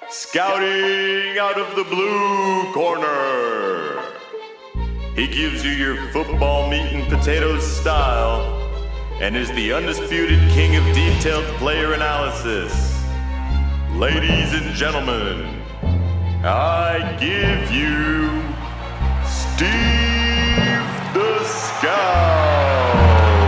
Scouting out of the blue corner. He gives you your football meat and potatoes style and is the undisputed king of detailed player analysis. Ladies and gentlemen, I give you Steve the Scout.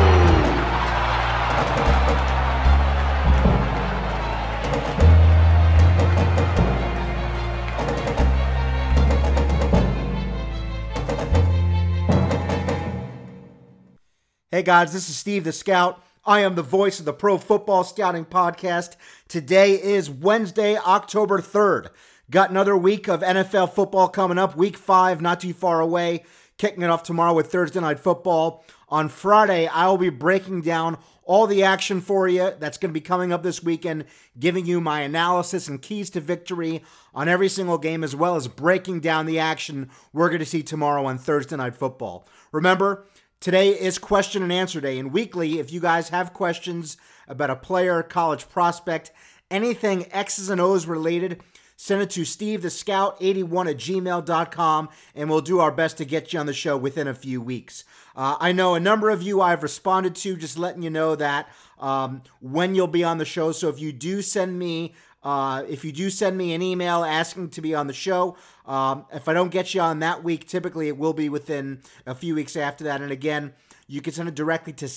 Hey guys, this is Steve the Scout. I am the voice of the Pro Football Scouting Podcast. Today is Wednesday, October 3rd. Got another week of NFL football coming up. Week 5, not too far away. Kicking it off tomorrow with Thursday Night Football. On Friday, I will be breaking down all the action for you that's going to be coming up this weekend, giving you my analysis and keys to victory on every single game, as well as breaking down the action we're going to see tomorrow on Thursday Night Football. Remember, today is question and answer day, and weekly, if you guys have questions about a player, college prospect, anything X's and O's related, send it to stevethescout81@gmail.com, and we'll do our best to get you on the show within a few weeks. I know a number of you I've responded to, just letting you know that when you'll be on the show. So if you do send me an email asking to be on the show, if I don't get you on that week, typically it will be within a few weeks after that. And again, you can send it directly to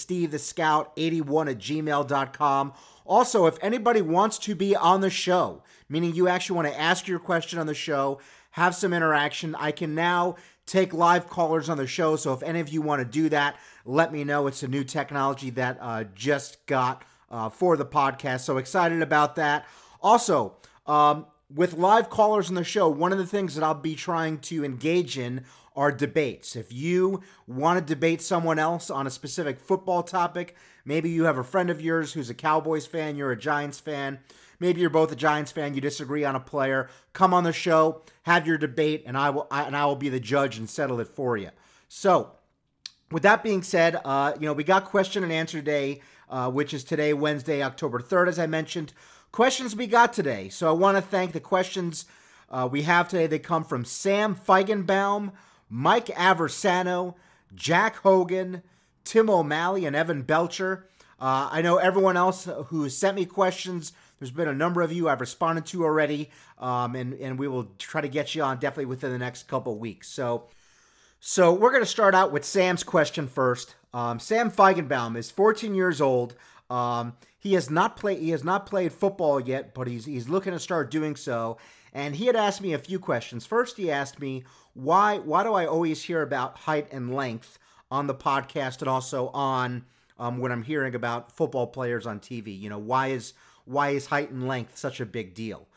stevethescout81@gmail.com. Also, if anybody wants to be on the show, meaning you actually want to ask your question on the show, have some interaction, I can now take live callers on the show. So if any of you want to do that, let me know. It's a new technology that just got for the podcast. So excited about that. Also, with live callers on the show, one of the things that I'll be trying to engage in are debates. If you want to debate someone else on a specific football topic, maybe you have a friend of yours who's a Cowboys fan, you're a Giants fan, maybe you're both a Giants fan, you disagree on a player, come on the show, have your debate, and I will be the judge and settle it for you. So, with that being said, we got question and answer day, which is today, Wednesday, October 3rd, as I mentioned. Questions we got today. So I want to thank the questions we have today. They come from Sam Feigenbaum, Mike Aversano, Jack Hogan, Tim O'Malley, and Evan Belcher. I know everyone else who sent me questions. There's been a number of you I've responded to already, and we will try to get you on definitely within the next couple weeks. So we're going to start out with Sam's question first. Sam Feigenbaum is 14 years old. He has not played football yet, but he's looking to start doing so. And he had asked me a few questions. First, he asked me, why do I always hear about height and length on the podcast and also on when I'm hearing about football players on TV? You know, why is height and length such a big deal?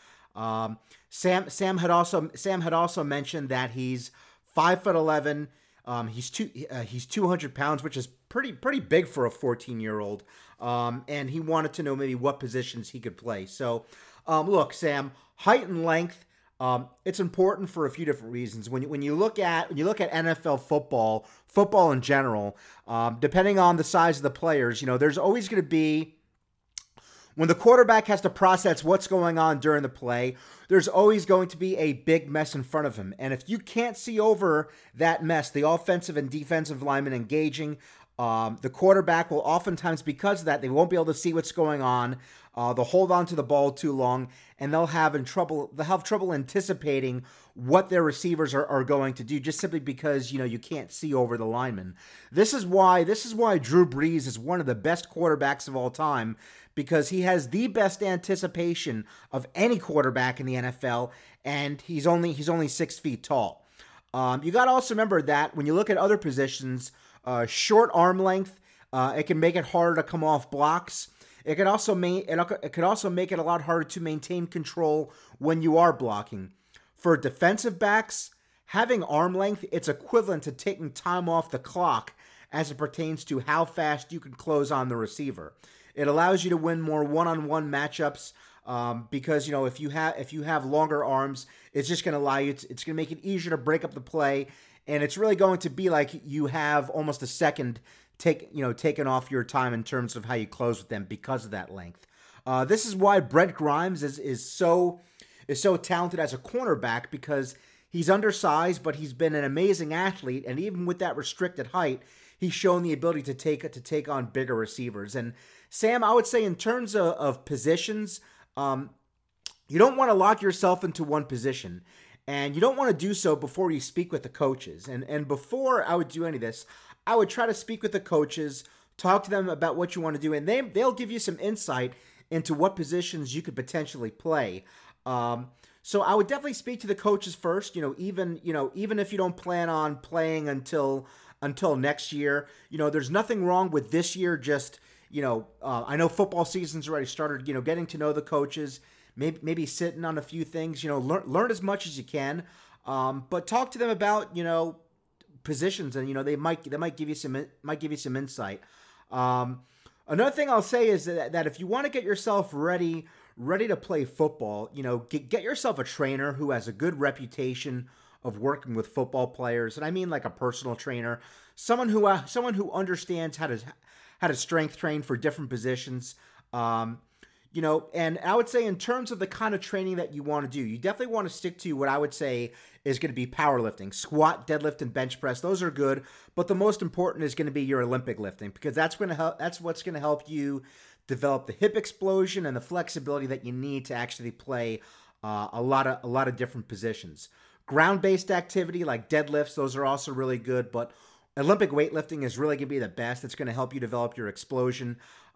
Sam had also mentioned that he's 5'11". He's 200 pounds, which is pretty big for a 14-year-old. And he wanted to know maybe what positions he could play. So, look, Sam, height and length, it's important for a few different reasons. When you look at NFL football in general, depending on the size of the players, there's always going to be, when the quarterback has to process what's going on during the play, there's always going to be a big mess in front of him. And if you can't see over that mess, the offensive and defensive linemen engaging, the quarterback will oftentimes, because of that, they won't be able to see what's going on. They'll hold on to the ball too long, and they'll have trouble anticipating what their receivers are going to do, just simply because you can't see over the linemen. This is why Drew Brees is one of the best quarterbacks of all time, because he has the best anticipation of any quarterback in the NFL, and he's only 6 feet tall. You got to also remember that when you look at other positions, short arm length, it can make it harder to come off blocks. It could also make it a lot harder to maintain control when you are blocking. For defensive backs, having arm length, it's equivalent to taking time off the clock as it pertains to how fast you can close on the receiver. It allows you to win more one-on-one matchups because if you have longer arms, it's just going to allow you. It's going to make it easier to break up the play, and it's really going to be like you have almost a second taken off your time in terms of how you close with them because of that length. This is why Brent Grimes is so is so talented as a cornerback because he's undersized, but he's been an amazing athlete, and even with that restricted height, he's shown the ability to take on bigger receivers. And Sam, I would say in terms of positions, you don't want to lock yourself into one position, and you don't want to do so before you speak with the coaches. And before I would do any of this, I would try to speak with the coaches, talk to them about what you want to do, and they'll give you some insight into what positions you could potentially play. So I would definitely speak to the coaches first. Even if you don't plan on playing until next year, there's nothing wrong with this year. Just I know football season's already started. Getting to know the coaches, maybe sitting on a few things. Learn as much as you can, but talk to them about positions, and they might give you some insight. Another thing I'll say is that if you want to get yourself ready to play football, get yourself a trainer who has a good reputation of working with football players, and I mean like a personal trainer, someone who understands how to strength train for different positions. And I would say in terms of the kind of training that you want to do, you definitely want to stick to what I would say is going to be powerlifting, squat, deadlift, and bench press. Those are good, but the most important is going to be your Olympic lifting, because that's what's going to help you develop the hip explosion and the flexibility that you need to actually play a lot of different positions. Ground-based activity like deadlifts, those are also really good, but Olympic weightlifting is really going to be the best. It's going to help you develop your explosion.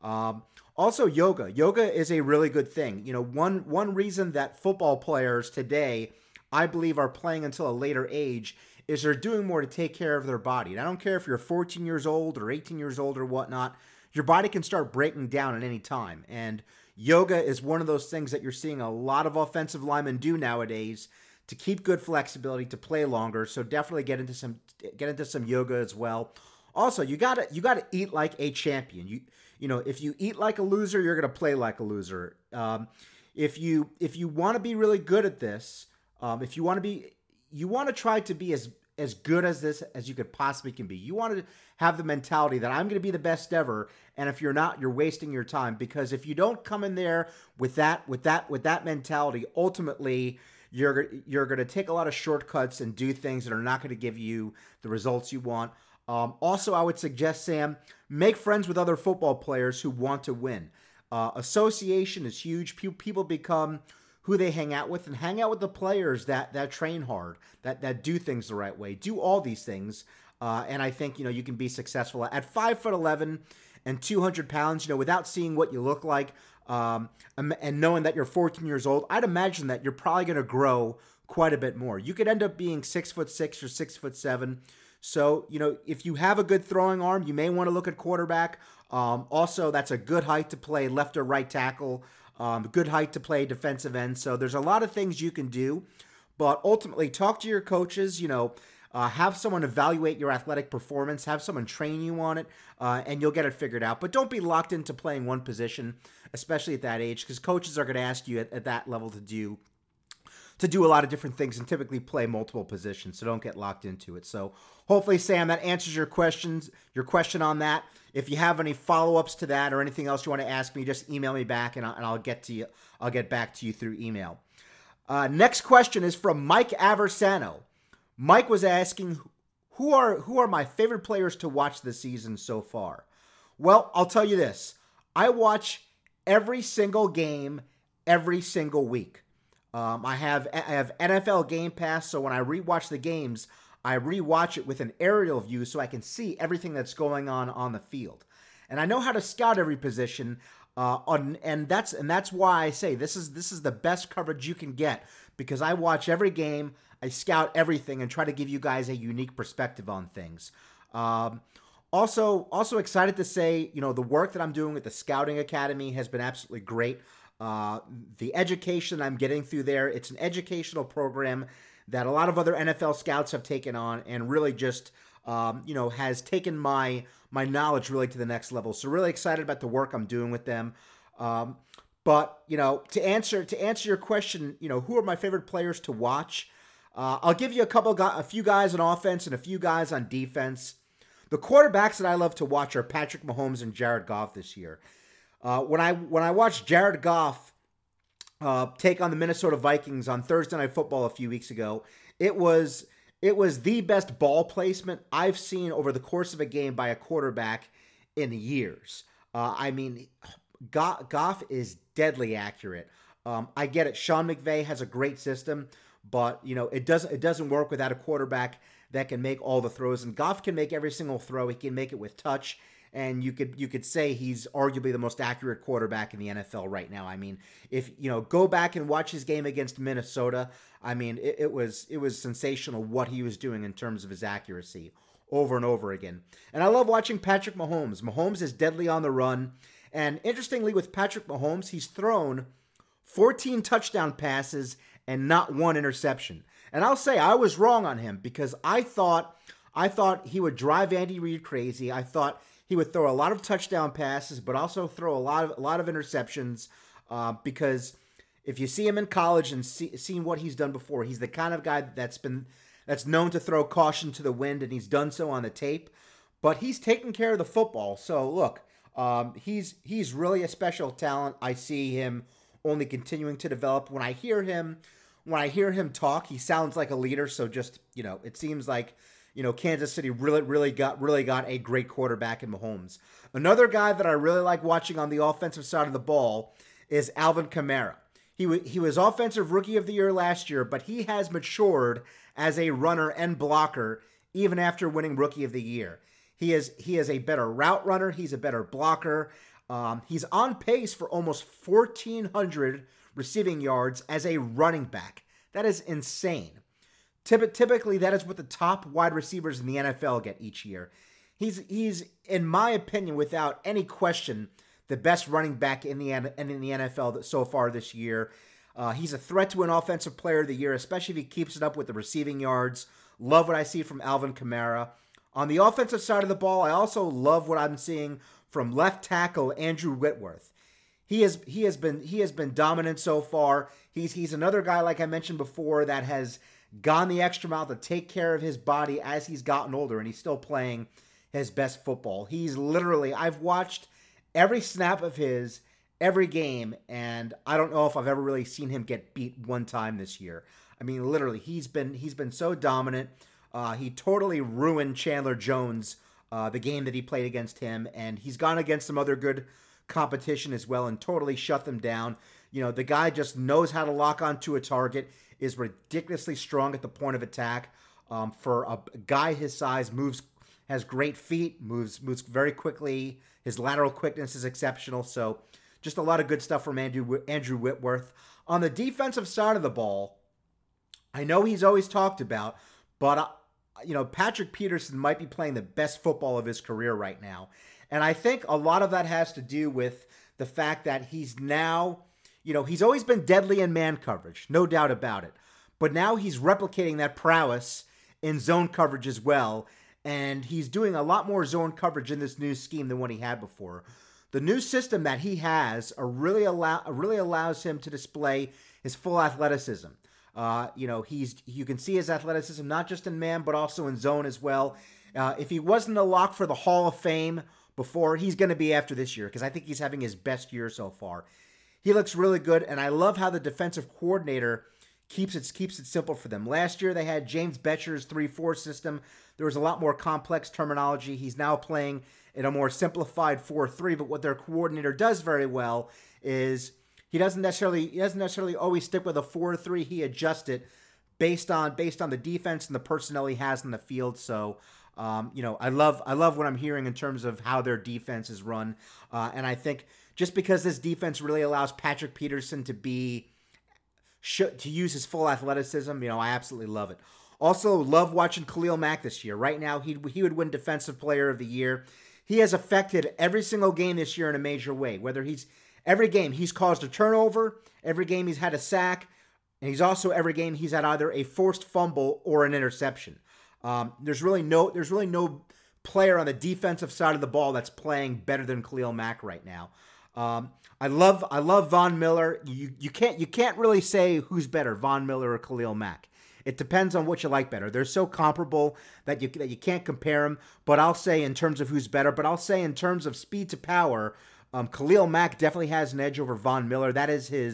Also, yoga. Yoga is a really good thing. One reason that football players today, I believe, are playing until a later age is they're doing more to take care of their body. And I don't care if you're 14 years old or 18 years old or whatnot, your body can start breaking down at any time. And yoga is one of those things that you're seeing a lot of offensive linemen do nowadays to keep good flexibility, to play longer. So definitely get into some yoga as well. Also, you gotta eat like a champion. If you eat like a loser, you're gonna play like a loser. If you want to be really good at this, you want to try to be as good as this as you could possibly can be. You want to have the mentality that I'm going to be the best ever, and if you're not, you're wasting your time. Because if you don't come in there with that mentality, ultimately you're going to take a lot of shortcuts and do things that are not going to give you the results you want. Also, I would suggest, Sam, make friends with other football players who want to win. Association is huge. People become who they hang out with, and hang out with the players that train hard, that do things the right way, do all these things. And I think, you can be successful at 5'11" and 200 pounds, without seeing what you look like, and knowing that you're 14 years old. I'd imagine that you're probably going to grow quite a bit more. You could end up being 6'6" or 6'7". So, if you have a good throwing arm, you may want to look at quarterback. Also, that's a good height to play left or right tackle. Good height to play defensive end. So there's a lot of things you can do, but ultimately talk to your coaches, have someone evaluate your athletic performance, have someone train you on it, and you'll get it figured out. But don't be locked into playing one position, especially at that age, because coaches are going to ask you at that level to do a lot of different things and typically play multiple positions. So don't get locked into it. So hopefully, Sam, that answers your question on that. If you have any follow-ups to that or anything else you want to ask me, just email me back and I'll get to you. I'll get back to you through email. Next question is from Mike Aversano. Mike was asking, who are my favorite players to watch this season so far? Well, I'll tell you this. I watch every single game every single week. I have NFL Game Pass, so when I rewatch the games, I rewatch it with an aerial view so I can see everything that's going on the field. And I know how to scout every position, and that's why I say this is the best coverage you can get, because I watch every game, I scout everything, and try to give you guys a unique perspective on things. Also excited to say, the work that I'm doing with the Scouting Academy has been absolutely great. The education I'm getting through there, it's an educational program that a lot of other NFL scouts have taken on, and really just, has taken my knowledge really to the next level. So really excited about the work I'm doing with them. But to answer your question, who are my favorite players to watch? I'll give you a few guys on offense and a few guys on defense. The quarterbacks that I love to watch are Patrick Mahomes and Jared Goff this year. When I watch Jared Goff take on the Minnesota Vikings on Thursday Night Football a few weeks ago. It was the best ball placement I've seen over the course of a game by a quarterback in years. I mean, Goff is deadly accurate. I get it. Sean McVay has a great system, but it doesn't work without a quarterback that can make all the throws. And Goff can make every single throw. He can make it with touch. And you could say he's arguably the most accurate quarterback in the NFL right now. I mean, if go back and watch his game against Minnesota, I mean, it was sensational what he was doing in terms of his accuracy over and over again. And I love watching Patrick Mahomes. Mahomes is deadly on the run. And interestingly, with Patrick Mahomes, he's thrown 14 touchdown passes and not one interception. And I'll say I was wrong on him because I thought he would drive Andy Reid crazy. I thought he would throw a lot of touchdown passes, but also throw a lot of interceptions because if you see him in college and seen what he's done before, he's the kind of guy that's known to throw caution to the wind, and he's done so on the tape. But he's taking care of the football. So look, he's really a special talent. I see him only continuing to develop. When I hear him talk, he sounds like a leader. So just it seems like Kansas City really got a great quarterback in Mahomes. Another guy that I really like watching on the offensive side of the ball is Alvin Kamara. He was Offensive Rookie of the Year last year, but he has matured as a runner and blocker even after winning Rookie of the Year. He is a better route runner. He's a better blocker. He's on pace for almost 1,400 receiving yards as a running back. That is insane. Typically, that is what the top wide receivers in the NFL get each year. He's in my opinion, without any question, the best running back in the NFL so far this year. He's a threat to an Offensive Player of the Year, especially if he keeps it up with the receiving yards. Love what I see from Alvin Kamara. On the offensive side of the ball, I also love what I'm seeing from left tackle Andrew Whitworth. He has been dominant so far. He's another guy, like I mentioned before, that has gone the extra mile to take care of his body as he's gotten older, and he's still playing his best football. He's literally, I've watched every snap of his, every game, and I don't know if I've ever really seen him get beat one time this year. I mean, literally, he's been so dominant. He totally ruined Chandler Jones, the game that he played against him, and he's gone against some other good competition as well and totally shut them down. The guy just knows how to lock onto a target, is ridiculously strong at the point of attack. For a guy his size, has great feet, moves very quickly. His lateral quickness is exceptional. So just a lot of good stuff from Andrew Whitworth. On the defensive side of the ball, I know he's always talked about, but Patrick Peterson might be playing the best football of his career right now. And I think a lot of that has to do with the fact that he's now, he's always been deadly in man coverage, no doubt about it. But now he's replicating that prowess in zone coverage as well. And he's doing a lot more zone coverage in this new scheme than what he had before. The new system that he has really allows him to display his full athleticism. You can see his athleticism not just in man, but also in zone as well. If he wasn't a lock for the Hall of Fame before, he's going to be after this year because I think he's having his best year so far. He looks really good, and I love how the defensive coordinator keeps it simple for them. Last year they had James Bettcher's 3-4 system. There was a lot more complex terminology. He's now playing in a more simplified 4-3, but what their coordinator does very well is he doesn't necessarily always stick with a 4-3. He adjusts it based on the defense and the personnel he has in the field. So I love what I'm hearing in terms of how their defense is run. And I think just because this defense really allows Patrick Peterson to use his full athleticism, I absolutely love it. Also, love watching Khalil Mack this year. Right now, he would win Defensive Player of the Year. He has affected every single game this year in a major way. Every game he's caused a turnover, every game he's had a sack, and every game he's had either a forced fumble or an interception. There's really no player on the defensive side of the ball that's playing better than Khalil Mack right now. I love Von Miller. You can't really say who's better, Von Miller or Khalil Mack. It depends on what you like better. They're so comparable that you can't compare them. But I'll say in terms of who's better. But I'll say in terms of speed to power, Khalil Mack definitely has an edge over Von Miller. That is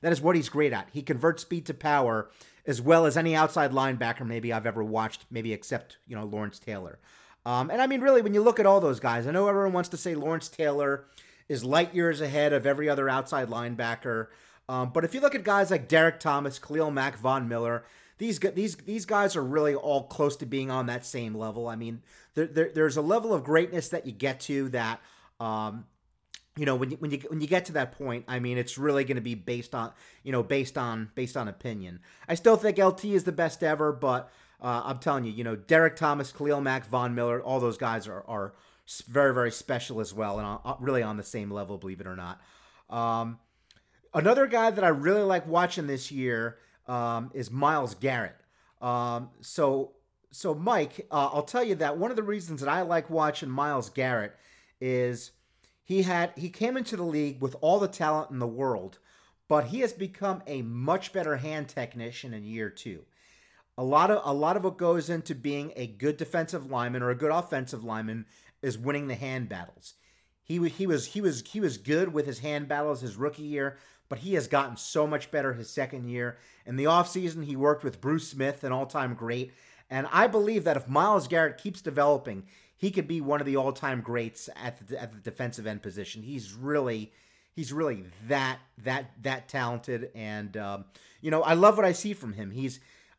That is what he's great at. He converts speed to power as well as any outside linebacker maybe I've ever watched, maybe except, Lawrence Taylor. And I mean, really, when you look at all those guys, I know everyone wants to say Lawrence Taylor is light years ahead of every other outside linebacker. But if you look at guys like Derek Thomas, Khalil Mack, Von Miller, these guys are really all close to being on that same level. I mean, there's a level of greatness that you get to that, when you get to that point, I mean, it's really going to be based on opinion. I still think LT is the best ever, but I'm telling you, Derek Thomas, Khalil Mack, Von Miller, all those guys are very, very special as well, and really on the same level, believe it or not. Another guy that I really like watching this year is Myles Garrett. So Mike, I'll tell you that one of the reasons that I like watching Myles Garrett is he came into the league with all the talent in the world, but he has become a much better hand technician in year 2. A lot of what goes into being a good defensive lineman or a good offensive lineman is winning the hand battles. He was good with his hand battles his rookie year, but he has gotten so much better his second year. In the offseason, he worked with Bruce Smith, an all-time great, and I believe that if Myles Garrett keeps developing, he could be one of the all-time greats at the defensive end position. He's really that talented, and I love what I see from him. He's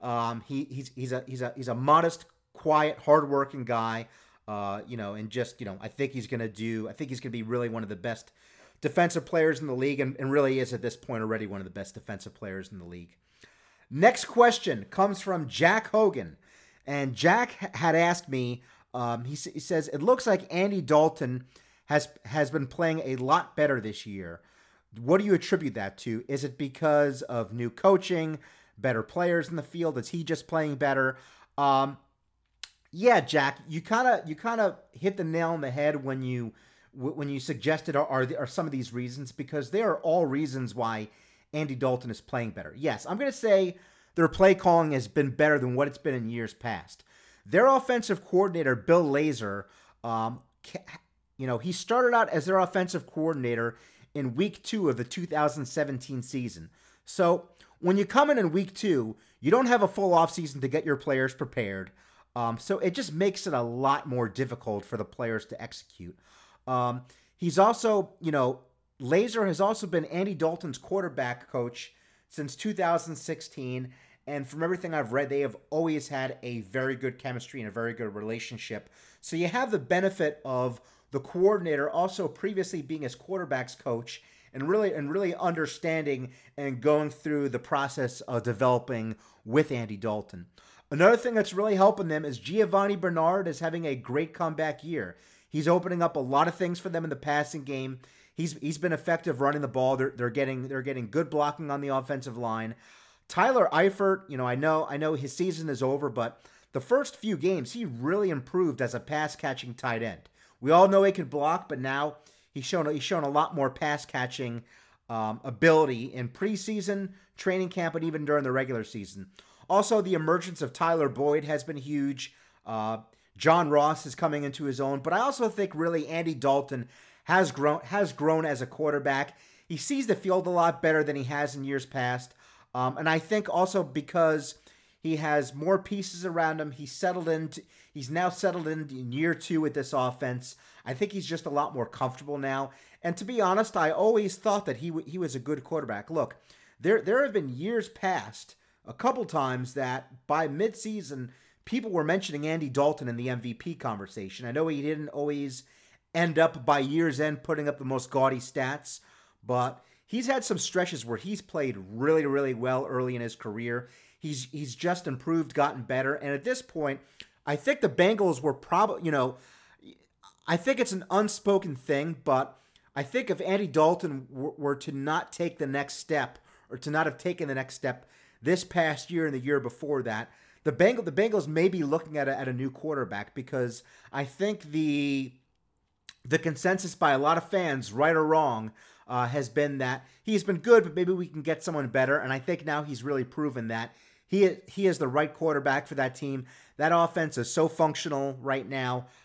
a modest, quiet, hardworking guy. And just I think he's gonna be really one of the best defensive players in the league, and really is at this point already one of the best defensive players in the league. Next question comes from Jack Hogan, and Jack had asked me. He says it looks like Andy Dalton has been playing a lot better this year. What do you attribute that to? Is it because of new coaching, better players in the field? Is he just playing better? Yeah, Jack, you kind of hit the nail on the head when you suggested are some of these reasons, because they are all reasons why Andy Dalton is playing better. Yes, I'm going to say their play calling has been better than what it's been in years past. Their offensive coordinator, Bill Lazor, he started out as their offensive coordinator in week 2 of the 2017 season. So when you come in week 2, you don't have a full offseason to get your players prepared. So it just makes it a lot more difficult for the players to execute. He's also, Lazor has also been Andy Dalton's quarterback coach since 2016. And from everything I've read, they have always had a very good chemistry and a very good relationship. So you have the benefit of the coordinator also previously being his quarterback's coach and really understanding and going through the process of developing with Andy Dalton. Another thing that's really helping them is Giovanni Bernard is having a great comeback year. He's opening up a lot of things for them in the passing game. He's been effective running the ball. They're getting good blocking on the offensive line. Tyler Eifert, I know his season is over, but the first few games he really improved as a pass catching tight end. We all know he can block, but now he's shown a lot more pass catching ability in preseason, training camp, and even during the regular season. Also, the emergence of Tyler Boyd has been huge. John Ross is coming into his own, but I also think really Andy Dalton has grown as a quarterback. He sees the field a lot better than he has in years past, and I think also because he has more pieces around him, he's now settled in year 2 with this offense. I think he's just a lot more comfortable now. And to be honest, I always thought that he was a good quarterback. Look, there have been years past, a couple times, that by midseason, people were mentioning Andy Dalton in the MVP conversation. I know he didn't always end up by year's end putting up the most gaudy stats, but he's had some stretches where he's played really, really well early in his career. He's just improved, gotten better, and at this point, I think the Bengals were probably, I think it's an unspoken thing, but I think if Andy Dalton were to not take the next step, or to not have taken the next step this past year and the year before that, the Bengals may be looking at a new quarterback, because I think the consensus by a lot of fans, right or wrong, has been that he's been good, but maybe we can get someone better. And I think now he's really proven that he is the right quarterback for that team. That offense is so functional right now.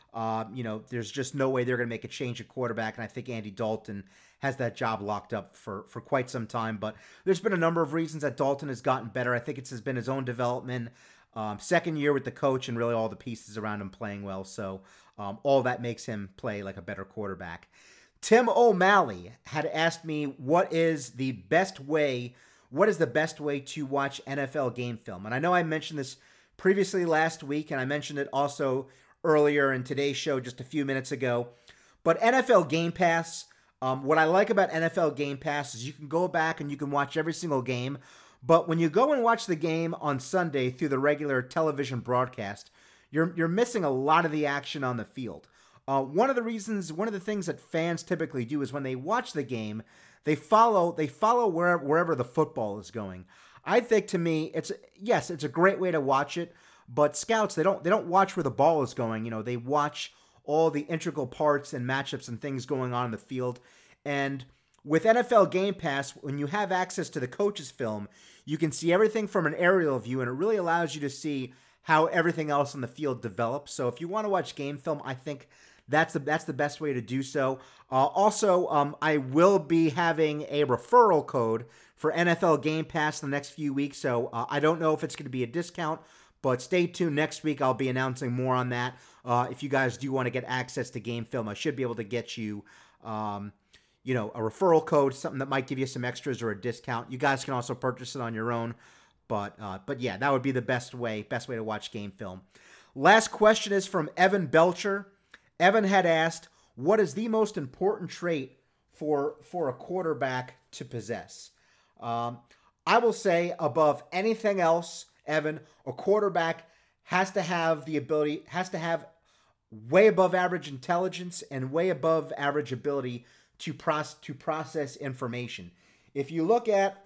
There's just no way they're going to make a change at quarterback, and I think Andy Dalton has that job locked up for quite some time. But there's been a number of reasons that Dalton has gotten better. I think it's been his own development, second year with the coach, and really all the pieces around him playing well. So all that makes him play like a better quarterback. Tim O'Malley had asked me what is the best way to watch NFL game film. And I know I mentioned this previously last week, and I mentioned it also earlier in today's show just a few minutes ago. But NFL Game Pass, what I like about NFL Game Pass is you can go back and you can watch every single game. But when you go and watch the game on Sunday through the regular television broadcast, you're missing a lot of the action on the field. One of the things that fans typically do is when they watch the game, they follow wherever the football is going. I think, to me, it's a great way to watch it, but scouts, they don't watch where the ball is going. They watch all the integral parts and matchups and things going on in the field. And with NFL Game Pass, when you have access to the coach's film, you can see everything from an aerial view, and it really allows you to see how everything else on the field develops. So if you want to watch game film, I think that's the best way to do so. Also, I will be having a referral code for NFL Game Pass in the next few weeks, so I don't know if it's going to be a discount, but stay tuned. Next week, I'll be announcing more on that. If you guys do want to get access to game film, I should be able to get you, a referral code, something that might give you some extras or a discount. You guys can also purchase it on your own, but yeah, that would be the best way to watch game film. Last question is from Evan Belcher. Evan had asked, what is the most important trait for a quarterback to possess? I will say, above anything else, Evan, a quarterback has to have way above average intelligence and way above average ability to process information. If you look at,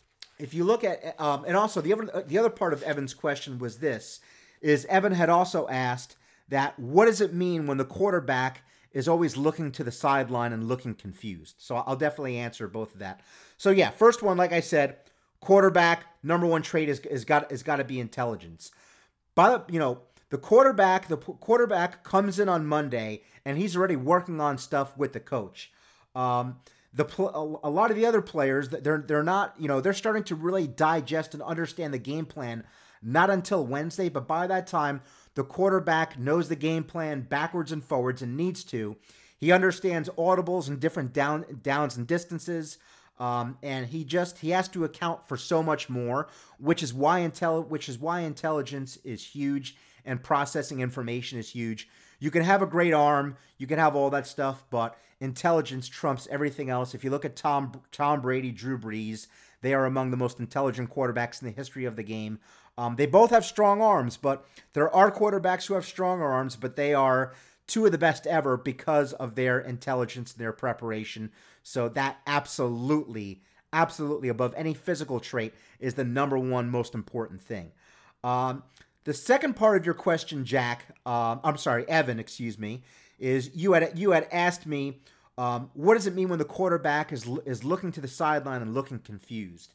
and also the other part of Evan's question was this, is Evan had also asked that what does it mean when the quarterback is always looking to the sideline and looking confused? So I'll definitely answer both of that. So yeah, first one, like I said, quarterback, number one trait is got to be intelligence. The quarterback comes in on Monday and he's already working on stuff with the coach. A lot of the other players, they're not, they're starting to really digest and understand the game plan not until Wednesday, but by that time, the quarterback knows the game plan backwards and forwards and needs to. He understands audibles and different downs and distances, and he has to account for so much more, which is why intelligence is huge and processing information is huge. You can have a great arm, you can have all that stuff, but intelligence trumps everything else. If you look at Tom Brady, Drew Brees, they are among the most intelligent quarterbacks in the history of the game. They both have strong arms, but there are quarterbacks who have stronger arms, but they are two of the best ever because of their intelligence and their preparation. So that absolutely above any physical trait is the number one most important thing. The second part of your question, Evan, is you had asked me, what does it mean when the quarterback is looking to the sideline and looking confused?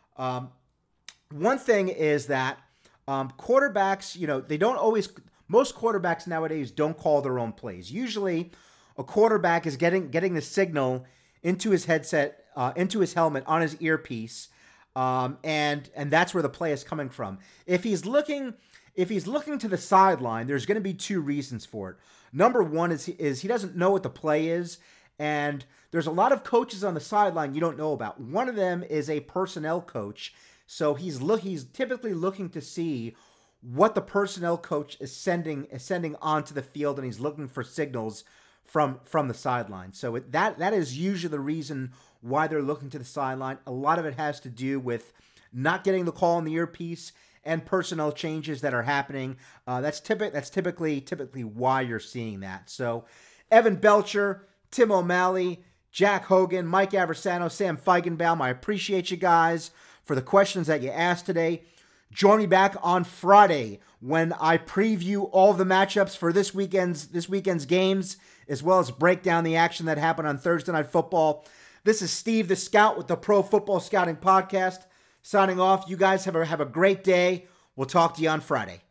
One thing is that quarterbacks, they don't always. Most quarterbacks nowadays don't call their own plays. Usually, a quarterback is getting the signal into his headset, into his helmet, on his earpiece, and that's where the play is coming from. If he's looking to the sideline, there's going to be two reasons for it. Number one is he doesn't know what the play is, and there's a lot of coaches on the sideline you don't know about. One of them is a personnel coach. So he's typically looking to see what the personnel coach is sending onto the field, and he's looking for signals from the sideline. So that is usually the reason why they're looking to the sideline. A lot of it has to do with not getting the call in the earpiece and personnel changes that are happening. That's typically why you're seeing that. So Evan Belcher, Tim O'Malley, Jack Hogan, Mike Aversano, Sam Feigenbaum, I appreciate you guys for the questions that you asked today. Join me back on Friday when I preview all the matchups for this weekend's games, as well as break down the action that happened on Thursday Night Football. This is Steve the Scout with the Pro Football Scouting Podcast, signing off. You guys have a great day. We'll talk to you on Friday.